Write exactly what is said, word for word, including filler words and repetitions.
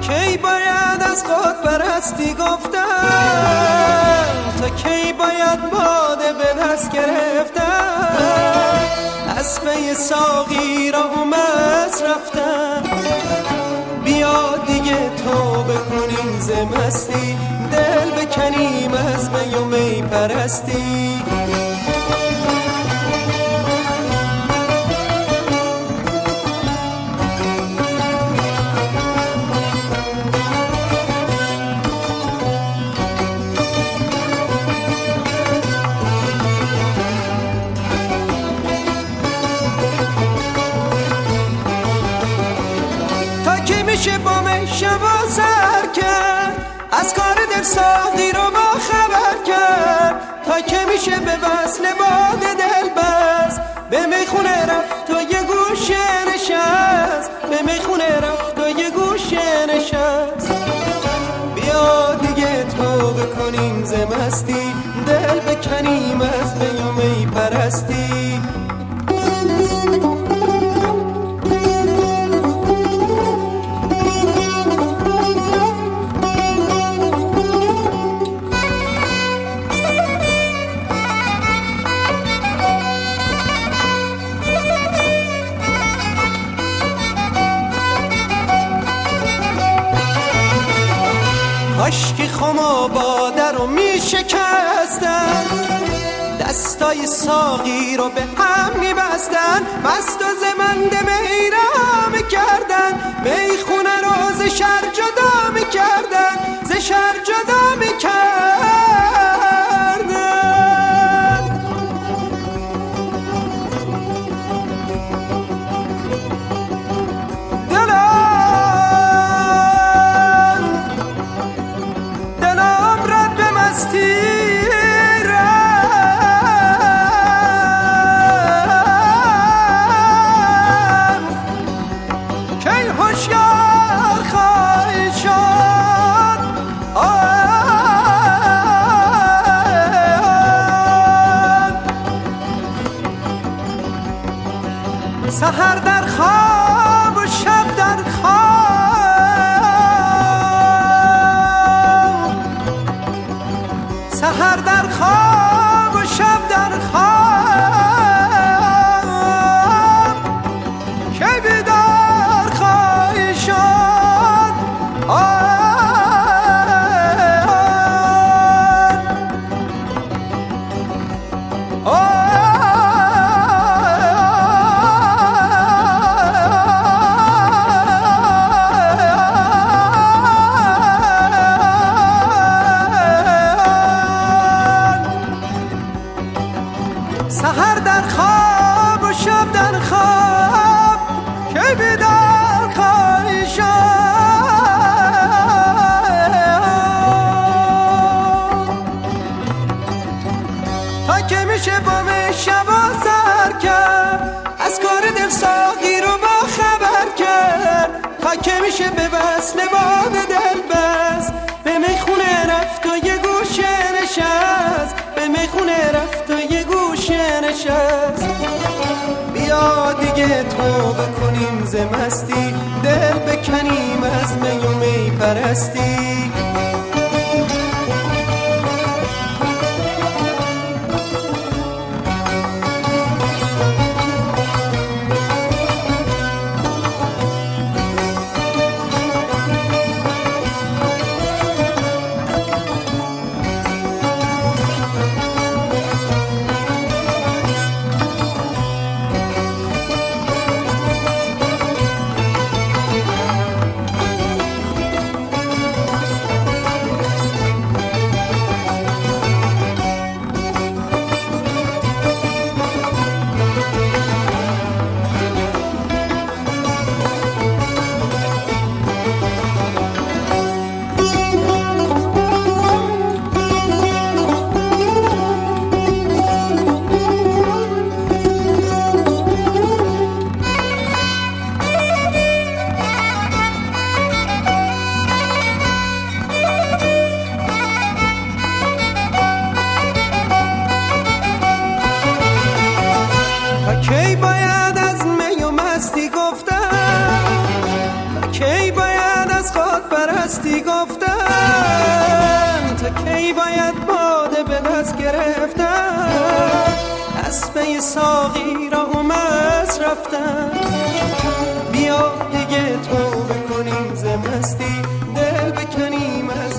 کی باید از خود پرستی گفتن، تا کی باید باده به دست گرفتن، اسبه ساقی را مست رفتن. بیا دیگه توبه کنیم ز مستی، دل بکنیم از می و می پرستی. میشه با من شبا سر کرد، از کار دل ساقی رو با خبر کرد. تا که میشه به وصل باد دل بس، به میخونه رفت و یه گوشه نشست، به میخونه رفت و یه گوشه نشست. بیا دیگه توبه کنیم ز مستی، دل بکنیم از می و می پرستی. کاشکی خم و باده رو می شکستن، دستای ساقی رو به هم می بستن، مست و زمنده می را می کردن، می خونه رو ز شر جدا می کردن، ز شر جدا می کردن. سحر در خواب و شب در خواب، سحر در خواب و شب در خواب، که بیدار خواهی شد. آه سحر در خواب و شب در خواب، که بیدار خواهی شد. تا که میشه با من شبا سر کرد، از کار دل ساقی رو با خبر کرد. تا که میشه به وصل باد دل بس، به میخونه رفت و یه گوشه نشست، به میخونه رفت و یه گوشه نشست. بیا دیگه توبه کنیم ز مستی، دل بکنیم از می و می پرستی. مستی گفتن تا کی باید باده به دست گرفتن، اسبه ساقی را اومد رفتن. بیا دیگه تو بکنیم ز مستی دل بکنیم از